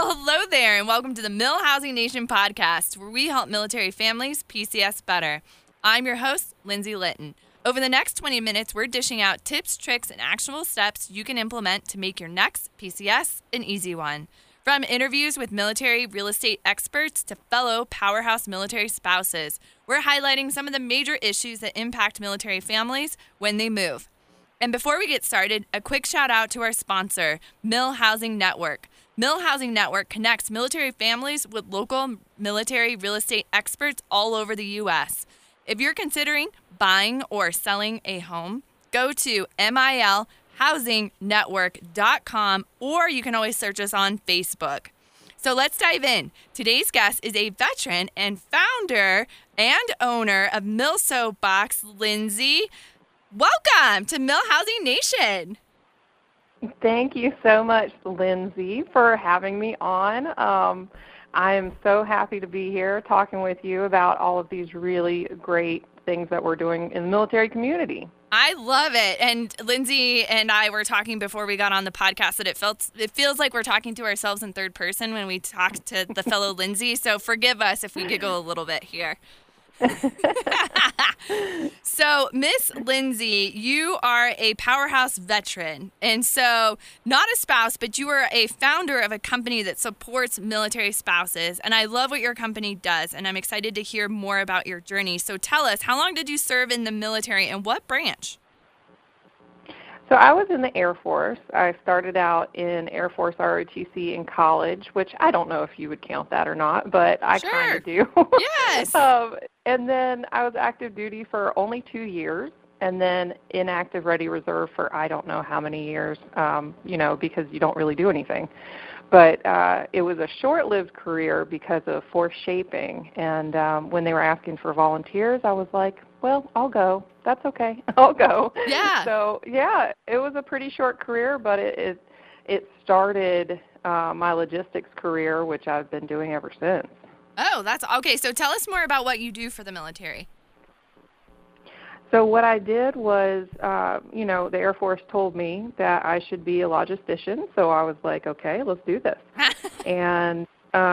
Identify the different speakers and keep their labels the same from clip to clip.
Speaker 1: Well, hello there, and welcome to the Mill Housing Nation podcast, where we help military families PCS better. I'm your host, Lindsay Litton. Over the next 20 minutes, we're dishing out tips, tricks, and actionable steps you can implement to make your next PCS an easy one. From interviews with military real estate experts to fellow powerhouse military spouses, we're highlighting some of the major issues that impact military families when they move. And before we get started, a quick shout out to our sponsor, Mill Housing Network. Mill Housing Network connects military families with local military real estate experts all over the U.S. If you're considering buying or selling a home, go to milhousingnetwork.com, or you can always search us on Facebook. So let's dive in. Today's guest is a veteran and founder and owner of Mill Soapbox, Lindsay. Welcome to Mill Housing Nation.
Speaker 2: Thank you so much, Lindsay, for having me on. I am so happy to be here talking with you about all of these really great things that we're doing in the military community.
Speaker 1: I love it. And Lindsay and I were talking before we got on the podcast that it feels like we're talking to ourselves in third person when we talk to the fellow Lindsay. So forgive us if we giggle a little bit here. So, Miss Lindsay, you are a powerhouse veteran, and so not a spouse, but you are a founder of a company that supports military spouses, and I love what your company does, and I'm excited to hear more about your journey. So tell us, how long did you serve in the military, and what branch?
Speaker 2: So I was in the Air Force. I started out in Air Force ROTC in college, which I don't know if you would count that or not, but I kind of do.
Speaker 1: Yes.
Speaker 2: And then I was active duty for only 2 years, and then inactive ready reserve for I don't know how many years, because you don't really do anything. But it was a short-lived career because of force shaping, and when they were asking for volunteers, I was like, well, I'll go. That's okay. I'll go.
Speaker 1: Yeah.
Speaker 2: So, yeah, it was a pretty short career, but it started my logistics career, which I've been doing ever since.
Speaker 1: Oh, that's okay. So tell us more about what you do for the military.
Speaker 2: So what I did was, the Air Force told me that I should be a logistician, so I was like, okay, let's do this. And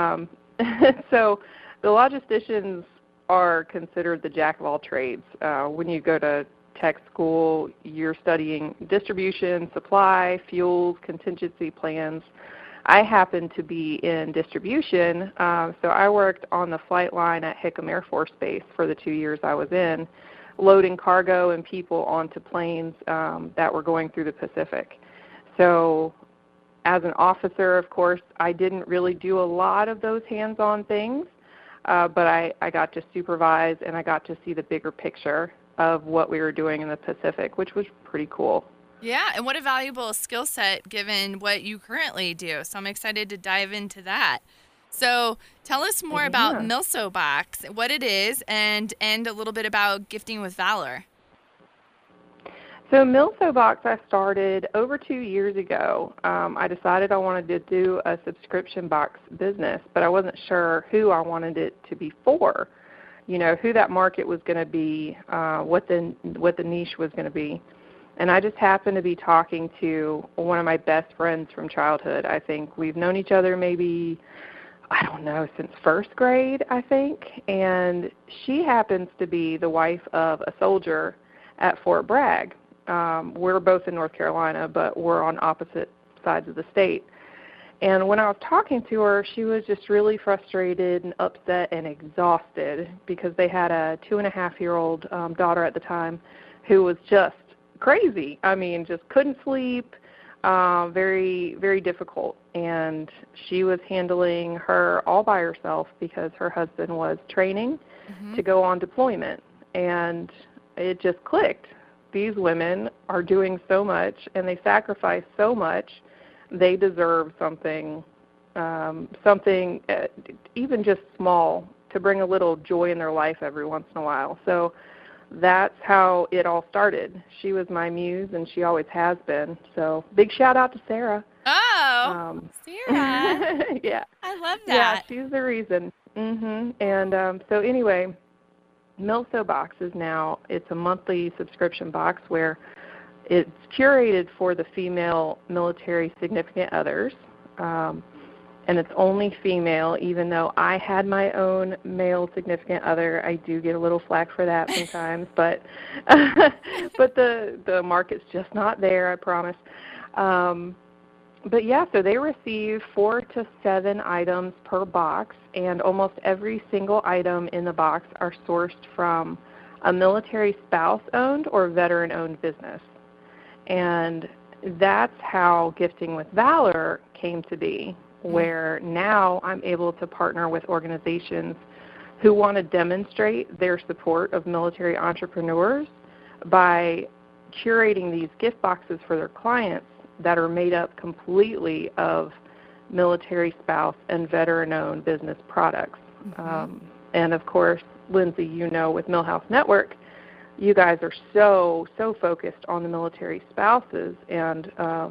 Speaker 2: so the logisticians are considered the jack of all trades. When you go to tech school, you're studying distribution, supply, fuels, contingency plans. I happen to be in distribution, so I worked on the flight line at Hickam Air Force Base for the 2 years I was in, loading cargo and people onto planes that were going through the Pacific. So as an officer, of course, I didn't really do a lot of those hands-on things, but I got to supervise and I got to see the bigger picture of what we were doing in the Pacific, which was pretty cool.
Speaker 1: Yeah, and what a valuable skill set given what you currently do. So I'm excited to dive into that. So tell us more about Mill Soapbox, what it is, and a little bit about Gifting with Valor.
Speaker 2: So Mill Soapbox I started over 2 years ago. I decided I wanted to do a subscription box business, but I wasn't sure who I wanted it to be for, who that market was going to be, what the niche was going to be. And I just happened to be talking to one of my best friends from childhood. I think we've known each other maybe, since first grade, I think. And she happens to be the wife of a soldier at Fort Bragg. We're both in North Carolina, but we're on opposite sides of the state. And when I was talking to her, she was just really frustrated and upset and exhausted because they had a 2.5-year-old daughter at the time who was just crazy. I mean, just couldn't sleep, very, very difficult. And she was handling her all by herself because her husband was training to go on deployment. And it just clicked. These women are doing so much and they sacrifice so much. They deserve something even just small to bring a little joy in their life every once in a while. So that's how it all started. She was my muse, and she always has been. So big shout out to Sarah.
Speaker 1: Oh, Sarah.
Speaker 2: Yeah.
Speaker 1: I love that.
Speaker 2: Yeah, she's the reason. And so anyway, Mill Soapbox is now, it's a monthly subscription box where it's curated for the female military significant others. and it's only female, even though I had my own male significant other. I do get a little flack for that sometimes, but but the market's just not there, I promise. But yeah, so they receive 4 to 7 items per box, and almost every single item in the box are sourced from a military spouse-owned or veteran-owned business. And that's how Gifting with Valor came to be, where now I'm able to partner with organizations who want to demonstrate their support of military entrepreneurs by curating these gift boxes for their clients that are made up completely of military spouse and veteran-owned business products. And of course, Lindsay, you know, with Millhouse Network, you guys are so focused on the military spouses and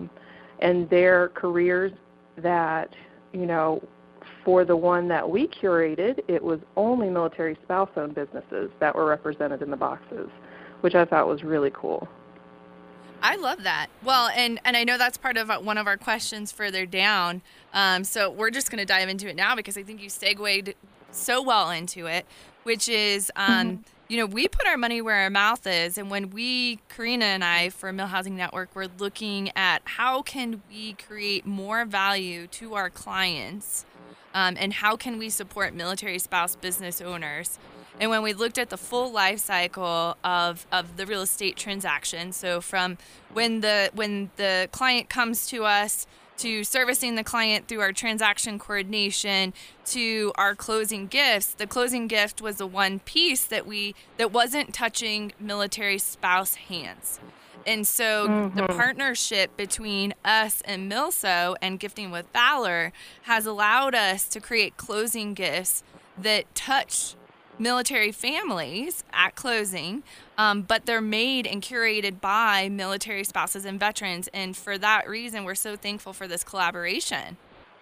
Speaker 2: their careers that, you know, for the one that we curated, it was only military spouse-owned businesses that were represented in the boxes, which I thought was really cool.
Speaker 1: I love that. Well, and I know that's part of one of our questions further down. So we're just going to dive into it now because I think you segued so well into it, which is, you know, we put our money where our mouth is. And when Karina and I, for Mill Housing Network, we're looking at how can we create more value to our clients and how can we support military spouse business owners. And when we looked at the full life cycle of the real estate transaction, so from when the client comes to us, to servicing the client through our transaction coordination, to our closing gifts, the closing gift was the one piece that wasn't touching military spouse hands. And so the partnership between us and Milso and Gifting with Valor has allowed us to create closing gifts that touch military families at closing, but they're made and curated by military spouses and veterans. And for that reason, we're so thankful for this collaboration.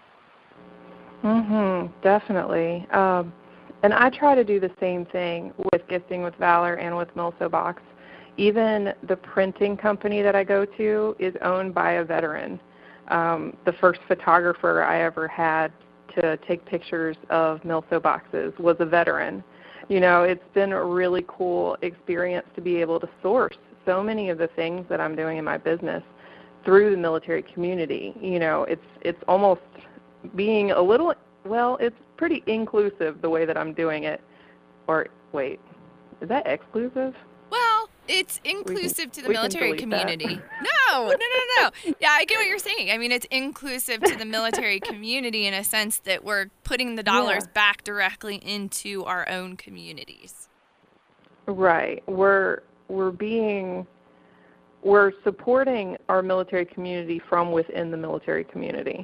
Speaker 2: Definitely. And I try to do the same thing with Gifting with Valor and with Milso Box. Even the printing company that I go to is owned by a veteran. The first photographer I ever had to take pictures of Milso boxes was a veteran. You know, it's been a really cool experience to be able to source so many of the things that I'm doing in my business through the military community. You know, it's almost being a little, well, it's pretty inclusive the way that I'm doing it. Or, wait, is that exclusive?
Speaker 1: Well, it's inclusive to the military community. No. Yeah, I get what you're saying. I mean, it's inclusive to the military community in a sense that we're putting the dollars back directly into our own communities.
Speaker 2: Right. We're supporting our military community from within the military community.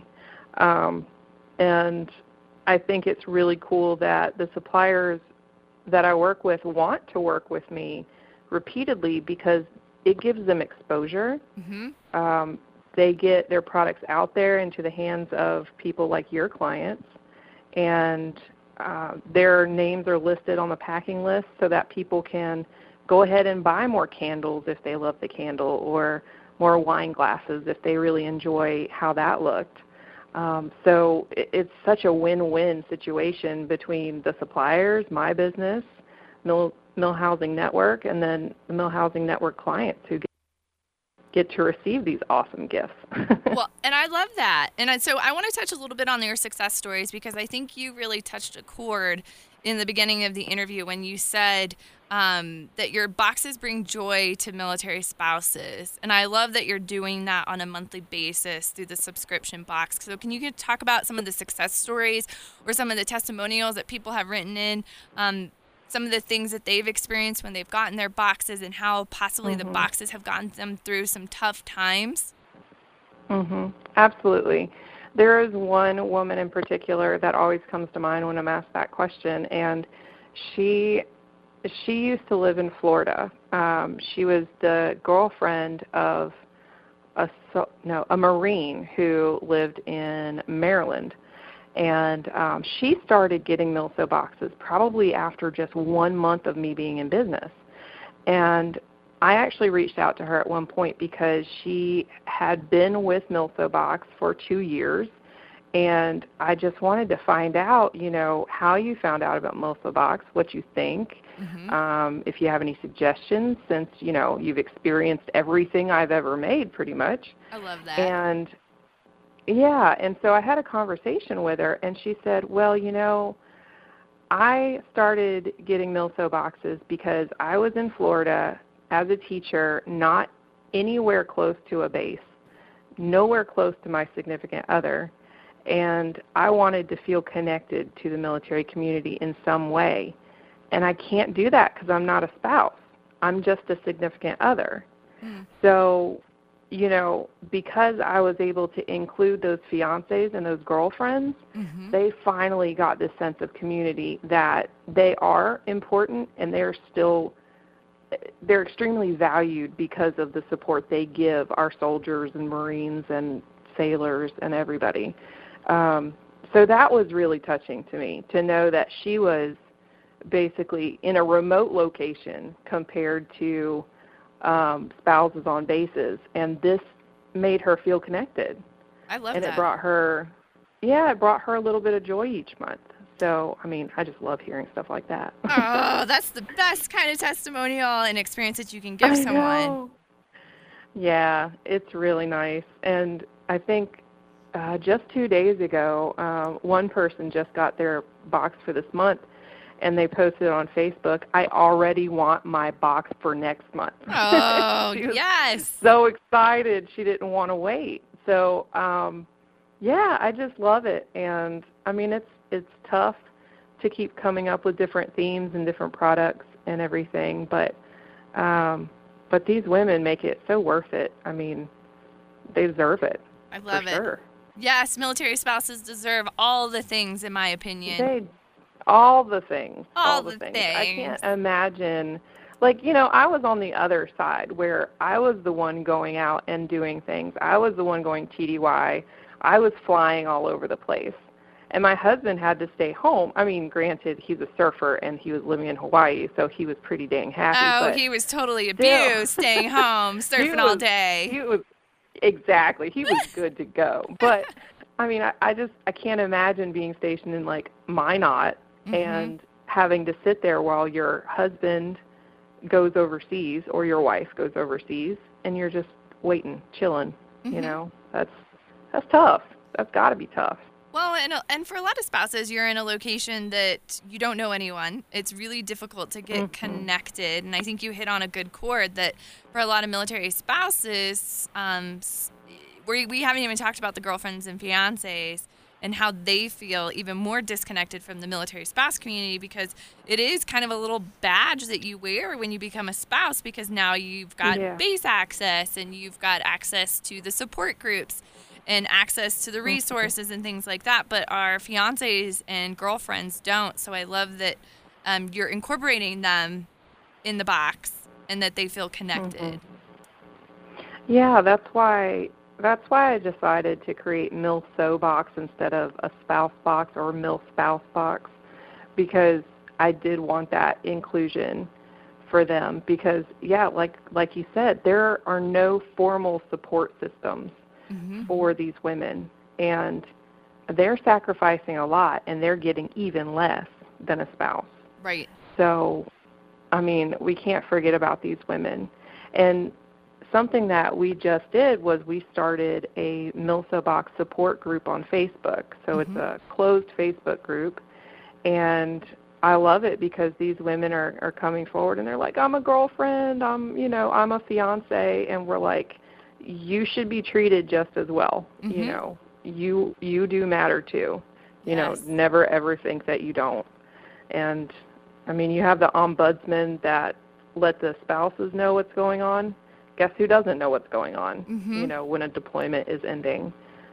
Speaker 2: And I think it's really cool that the suppliers that I work with want to work with me repeatedly because it gives them exposure. They get their products out there into the hands of people like your clients, and their names are listed on the packing list so that people can go ahead and buy more candles if they love the candle, or more wine glasses if they really enjoy how that looked. So it's such a win-win situation between the suppliers, my business, Mill Housing Network, and then the Mill Housing Network clients who get to receive these awesome gifts.
Speaker 1: Well, and I love that. And so I want to touch a little bit on your success stories because I think you really touched a chord in the beginning of the interview when you said that your boxes bring joy to military spouses. And I love that you're doing that on a monthly basis through the subscription box. So can you talk about some of the success stories or some of the testimonials that people have written in, some of the things that they've experienced when they've gotten their boxes and how possibly the boxes have gotten them through some tough times?
Speaker 2: Absolutely. There is one woman in particular that always comes to mind when I'm asked that question, and she used to live in Florida. She was the girlfriend of a Marine who lived in Maryland. And she started getting Milso boxes probably after just 1 month of me being in business. And I actually reached out to her at one point because she had been with Milso Box for 2 years, And I just wanted to find out, how you found out about MilfoBox, what you think, if you have any suggestions, since, you've experienced everything I've ever made pretty much.
Speaker 1: I love that.
Speaker 2: And, yeah, and so I had a conversation with her, and she said, well, I started getting MilfoBoxes because I was in Florida as a teacher, not anywhere close to a base, nowhere close to my significant other, and I wanted to feel connected to the military community in some way. And I can't do that because I'm not a spouse. I'm just a significant other. So, because I was able to include those fiancés and those girlfriends, they finally got this sense of community that they are important and they're extremely valued because of the support they give our soldiers and Marines and sailors and everybody. So that was really touching to me, to know that she was basically in a remote location compared to spouses on bases, and this made her feel connected.
Speaker 1: I love
Speaker 2: that. And
Speaker 1: it
Speaker 2: brought her a little bit of joy each month. So, I just love hearing stuff like that.
Speaker 1: Oh, that's the best kind of testimonial and experience that you can give someone.
Speaker 2: Know. Yeah, it's really nice. And I think just 2 days ago, one person just got their box for this month, and they posted on Facebook, I already want my box for next month.
Speaker 1: Oh,
Speaker 2: she was
Speaker 1: yes.
Speaker 2: so excited. She didn't want to wait. So, I just love it. And, it's tough to keep coming up with different themes and different products and everything, but these women make it so worth it. They deserve it.
Speaker 1: I love it.
Speaker 2: Sure.
Speaker 1: Yes, military spouses deserve all the things, in my opinion.
Speaker 2: All the things.
Speaker 1: All the things.
Speaker 2: I can't imagine. I was on the other side where I was the one going out and doing things. I was the one going TDY. I was flying all over the place. And my husband had to stay home. Granted, he's a surfer and he was living in Hawaii, so he was pretty dang happy.
Speaker 1: Oh,
Speaker 2: but
Speaker 1: he was totally abused, staying home, surfing all day.
Speaker 2: Exactly. He was good to go. But, I can't imagine being stationed in, Minot and having to sit there while your husband goes overseas or your wife goes overseas, and you're just waiting, chilling. That's tough. That's got to be tough.
Speaker 1: Well, and for a lot of spouses, you're in a location that you don't know anyone. It's really difficult to get connected, and I think you hit on a good chord that for a lot of military spouses, we haven't even talked about the girlfriends and fiancés and how they feel even more disconnected from the military spouse community, because it is kind of a little badge that you wear when you become a spouse, because now you've got base access and you've got access to the support groups and access to the resources and things like that, but our fiancés and girlfriends don't. So I love that you're incorporating them in the box and that they feel connected.
Speaker 2: Yeah, that's why I decided to create MilFoBox instead of a spouse box or MilSpouse box, because I did want that inclusion for them. Because, like you said, there are no formal support systems for these women, and they're sacrificing a lot, and they're getting even less than a spouse.
Speaker 1: Right.
Speaker 2: So, we can't forget about these women. And something that we just did was we started a MilFoBox support group on Facebook. So it's a closed Facebook group, and I love it because these women are coming forward, and they're like, I'm a girlfriend, I'm a fiance, and we're like, you should be treated just as well. You do matter too. Never ever think that you don't. And you have the ombudsman that let the spouses know what's going on. Guess who doesn't know what's going on? When a deployment is ending.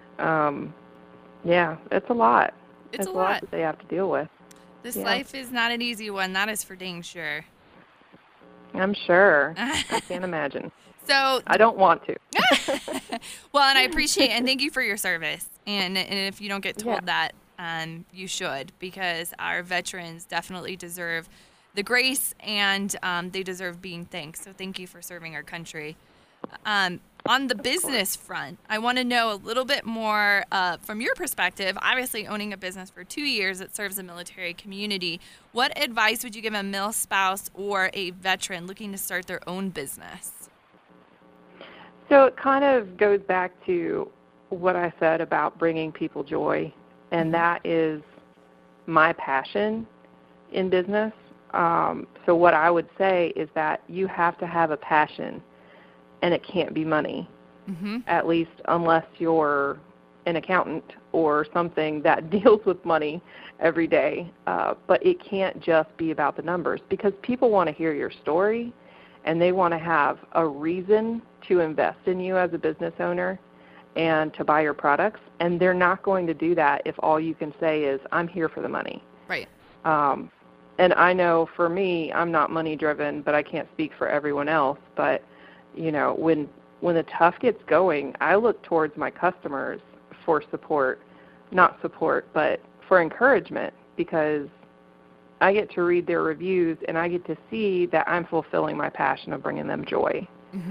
Speaker 2: It's a lot. It's a lot that they have to deal with.
Speaker 1: This life is not an easy one. That is for dang sure.
Speaker 2: I'm sure. I can't imagine.
Speaker 1: So
Speaker 2: I don't want to.
Speaker 1: Well, and I appreciate and thank you for your service. And if you don't get told that, you should, because our veterans definitely deserve the grace, and they deserve being thanked. So thank you for serving our country. On the business front, I want to know a little bit more from your perspective, obviously owning a business for 2 years that serves the military community. What advice would you give a mil spouse or a veteran looking to start their own business?
Speaker 2: So it kind of goes back to what I said about bringing people joy, and that is my passion in business. So what I would say is that you have to have a passion, and it can't be money, at least unless you're an accountant or something that deals with money every day. But it can't just be about the numbers, because people want to hear your story, and they want to have a reason to invest in you as a business owner and to buy your products. And they're not going to do that if all you can say is, I'm here for the money.
Speaker 1: Right.
Speaker 2: And I know for me, I'm not money driven, but I can't speak for everyone else. But, you know, when the tough gets going, I look towards my customers for support, not support, but for encouragement, because I get to read their reviews and I get to see that I'm fulfilling my passion of bringing them joy.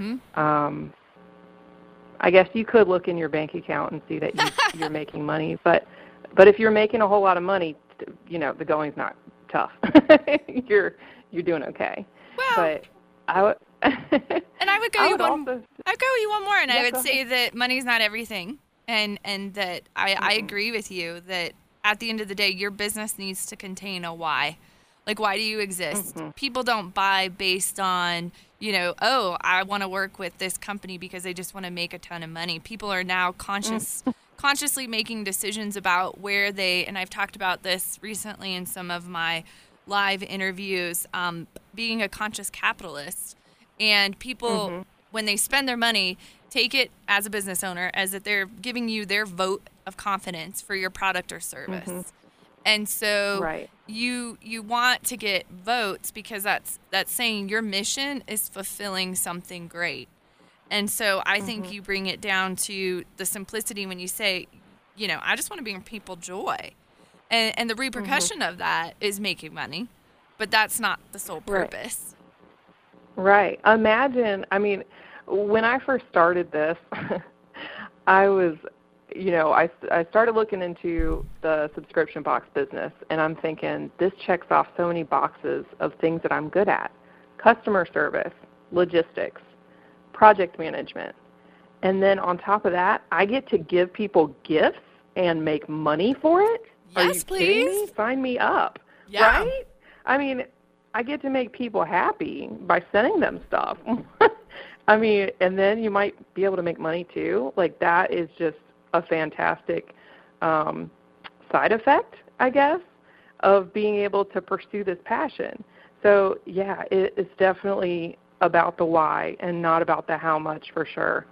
Speaker 2: I guess you could look in your bank account and see that you're making money, but if you're making a whole lot of money, you know, the going's not tough. You're doing okay.
Speaker 1: Well,
Speaker 2: but I would
Speaker 1: and I would go you one more, and
Speaker 2: Yeah,
Speaker 1: I would
Speaker 2: go
Speaker 1: say
Speaker 2: ahead.
Speaker 1: that money's not everything, and that I agree with you that at the end of the day, your business needs to contain a why. Like, why do you exist? People don't buy based on, you know, oh, I want to work with this company because they just want to make a ton of money. People are now consciously making decisions about where they, and I've talked about this recently in some of my live interviews, being a conscious capitalist. And people, when they spend their money, take it as a business owner as that they're giving you their vote of confidence for your product or service. And so
Speaker 2: Right.
Speaker 1: you want to get votes because that's saying your mission is fulfilling something great. And so I think you bring it down to the simplicity when you say, you know, I just want to bring people joy. And the repercussion of that is making money, but that's not the sole purpose.
Speaker 2: Right. Imagine, I mean, when I first started this, I was, you know, I started looking into the subscription box business, and I'm thinking, this checks off so many boxes of things that I'm good at: customer service, logistics, project management. And then on top of that, I get to give people gifts and make money for it? Are
Speaker 1: Yes,
Speaker 2: you kidding me?
Speaker 1: please.
Speaker 2: Sign me up.
Speaker 1: Yeah.
Speaker 2: Right? I mean, I get to make people happy by sending them stuff. I mean, and then you might be able to make money too. Like, that is just a fantastic side effect, I guess, of being able to pursue this passion. So, yeah, it's definitely about the why and not about the how much, for sure.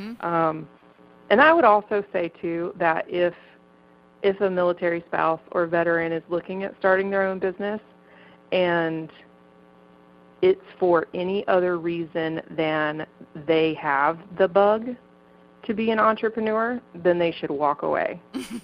Speaker 2: And I would also say, too, that if a military spouse or veteran is looking at starting their own business and it's for any other reason than they have the bug to be an entrepreneur, then they should walk away.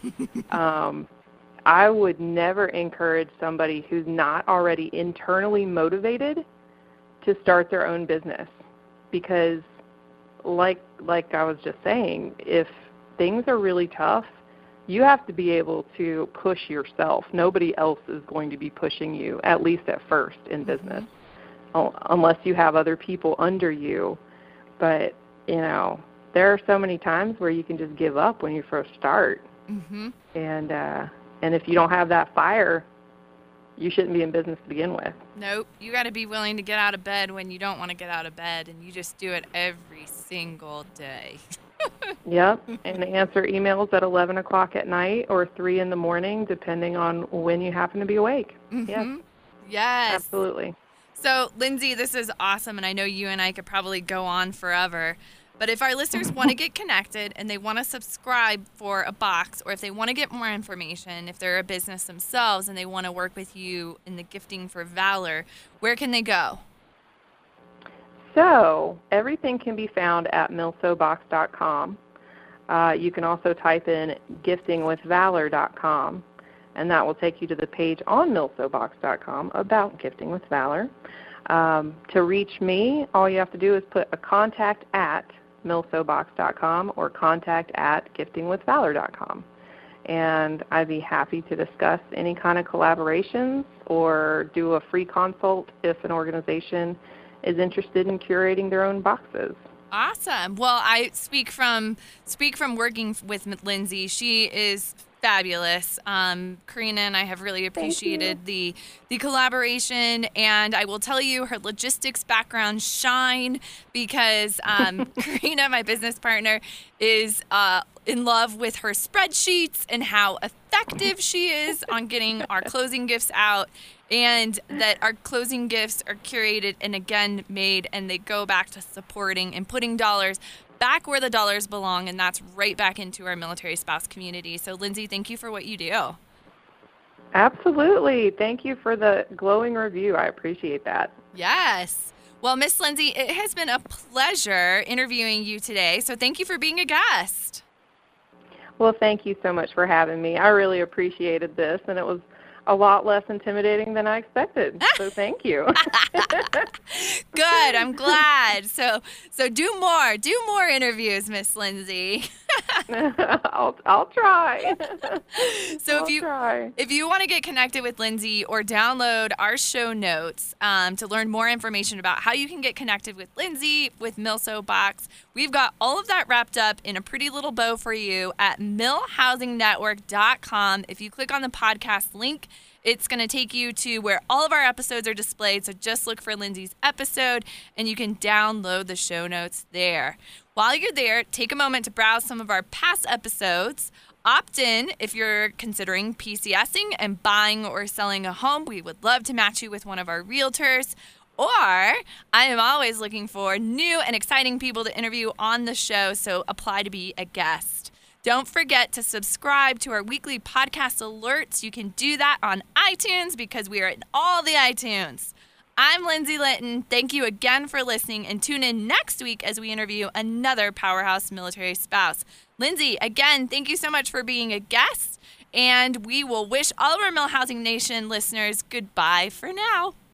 Speaker 2: I would never encourage somebody who's not already internally motivated to start their own business, because like I was just saying, if things are really tough, you have to be able to push yourself. Nobody else is going to be pushing you, at least at first in business, unless you have other people under you. But, you know, there are so many times where you can just give up when you first start. And if you don't have that fire, you shouldn't be in business to begin with.
Speaker 1: Nope. You got to be willing to get out of bed when you don't want to get out of bed, and you just do it every single day.
Speaker 2: Yep, and answer emails at 11 o'clock at night or 3 in the morning, depending on when you happen to be awake.
Speaker 1: Yes.
Speaker 2: Absolutely.
Speaker 1: So, Lindsay, this is awesome, and I know you and I could probably go on forever. But if our listeners want to get connected and they want to subscribe for a box, or if they want to get more information, if they're a business themselves and they want to work with you in the Gifting for Valor, where can they go?
Speaker 2: So everything can be found at milsobox.com. You can also type in giftingwithvalor.com, and that will take you to the page on milsobox.com about Gifting with Valor. To reach me, all you have to do is put a contact at milsobox.com or contact@giftingwithvalor.com. And I'd be happy to discuss any kind of collaborations or do a free consult if an organization is interested in curating their own boxes.
Speaker 1: Awesome. Well, I speak from working with Lindsay. She is fabulous. Karina and I have really appreciated the collaboration, and I will tell you her logistics background shine because Karina, my business partner, is in love with her spreadsheets and how effective she is on getting our closing gifts out, and that our closing gifts are curated and again made, and they go back to supporting and putting dollars back where the dollars belong, and that's right back into our military spouse community. So, Lindsay, thank you for what you do.
Speaker 2: Absolutely. Thank you for the glowing review. I appreciate that.
Speaker 1: Yes. Well, Miss Lindsay, it has been a pleasure interviewing you today, so thank you for being a guest.
Speaker 2: Well, thank you so much for having me. I really appreciated this, and it was a lot less intimidating than I expected. So thank you.
Speaker 1: Good. I'm glad. So do more interviews, Miss Lindsay.
Speaker 2: I'll try.
Speaker 1: So if you want to get connected with Lindsay or download our show notes to learn more information about how you can get connected with Lindsay with Milso Box, we've got all of that wrapped up in a pretty little bow for you at millhousingnetwork.com. If you click on the podcast link, it's going to take you to where all of our episodes are displayed. So just look for Lindsay's episode and you can download the show notes there. While you're there, take a moment to browse some of our past episodes. Opt in if you're considering PCSing and buying or selling a home. We would love to match you with one of our realtors. Or I am always looking for new and exciting people to interview on the show, so apply to be a guest. Don't forget to subscribe to our weekly podcast alerts. You can do that on iTunes because we are in all the iTunes. I'm Lindsay Litton. Thank you again for listening, and tune in next week as we interview another powerhouse military spouse. Lindsay, again, thank you so much for being a guest, and we will wish all of our Mill Housing Nation listeners goodbye for now.